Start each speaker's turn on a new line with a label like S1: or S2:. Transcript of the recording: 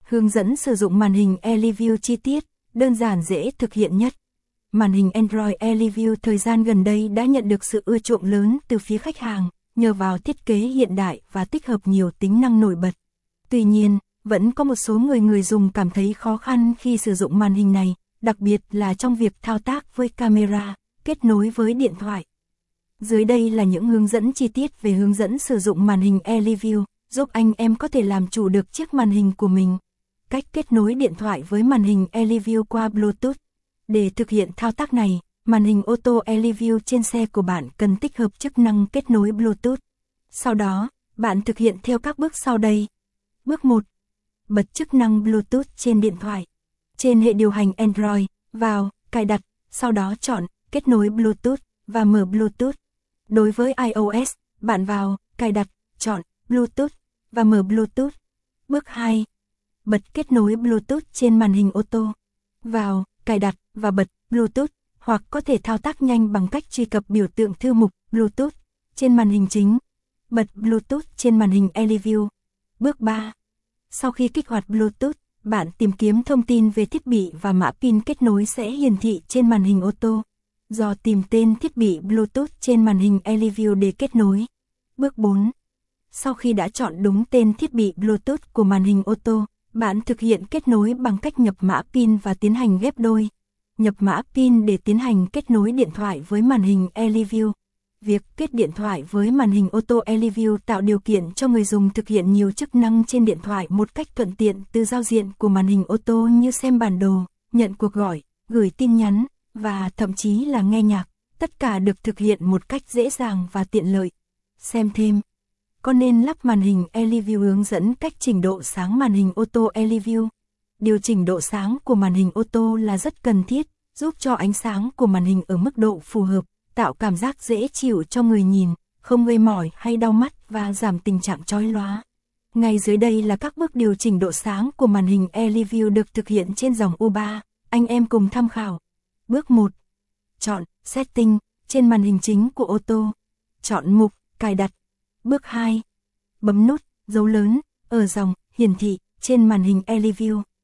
S1: Hướng dẫn sử dụng màn hình AliView chi tiết, đơn giản dễ thực hiện nhất. Màn hình Android AliView thời gian gần đây đã nhận được sự ưa chuộng lớn từ phía khách hàng, nhờ vào thiết kế hiện đại và tích hợp nhiều tính năng nổi bật. Tuy nhiên, vẫn có một số người dùng cảm thấy khó khăn khi sử dụng màn hình này, đặc biệt là trong việc thao tác với camera, kết nối với điện thoại. Dưới đây là những hướng dẫn chi tiết về hướng dẫn sử dụng màn hình AliView, giúp anh em có thể làm chủ được chiếc màn hình của mình. Cách kết nối điện thoại với màn hình AliView qua Bluetooth. Để thực hiện thao tác này, màn hình ô tô AliView trên xe của bạn cần tích hợp chức năng kết nối Bluetooth. Sau đó, bạn thực hiện theo các bước sau đây. Bước 1. Bật chức năng Bluetooth trên điện thoại. Trên hệ điều hành Android, vào, cài đặt, sau đó chọn, kết nối Bluetooth, và mở Bluetooth. Đối với iOS, bạn vào, cài đặt, chọn, Bluetooth, và mở Bluetooth. Bước 2. Bật kết nối Bluetooth trên màn hình ô tô. Vào, cài đặt, và bật Bluetooth, hoặc có thể thao tác nhanh bằng cách truy cập biểu tượng thư mục Bluetooth trên màn hình chính. Bật Bluetooth trên màn hình AliView. Bước 3. Sau khi kích hoạt Bluetooth, bạn tìm kiếm thông tin về thiết bị và mã pin kết nối sẽ hiển thị trên màn hình ô tô. Do tìm tên thiết bị Bluetooth trên màn hình AliView để kết nối. Bước 4. Sau khi đã chọn đúng tên thiết bị Bluetooth của màn hình ô tô, bạn thực hiện kết nối bằng cách nhập mã pin và tiến hành ghép đôi. Nhập mã pin để tiến hành kết nối điện thoại với màn hình AliView. Việc kết điện thoại với màn hình ô tô AliView tạo điều kiện cho người dùng thực hiện nhiều chức năng trên điện thoại một cách thuận tiện từ giao diện của màn hình ô tô như xem bản đồ, nhận cuộc gọi, gửi tin nhắn, và thậm chí là nghe nhạc. Tất cả được thực hiện một cách dễ dàng và tiện lợi. Xem thêm. Có nên lắp màn hình AliView? Hướng dẫn cách chỉnh độ sáng màn hình ô tô AliView. Điều chỉnh độ sáng của màn hình ô tô là rất cần thiết, giúp cho ánh sáng của màn hình ở mức độ phù hợp, tạo cảm giác dễ chịu cho người nhìn, không gây mỏi hay đau mắt và giảm tình trạng chói lóa. Ngay dưới đây là các bước điều chỉnh độ sáng của màn hình AliView được thực hiện trên dòng U3, anh em cùng tham khảo. Bước 1. Chọn Setting trên màn hình chính của ô tô. Chọn mục Cài đặt. Bước 2. Bấm nút dấu lớn ở dòng hiển thị trên màn hình AliView.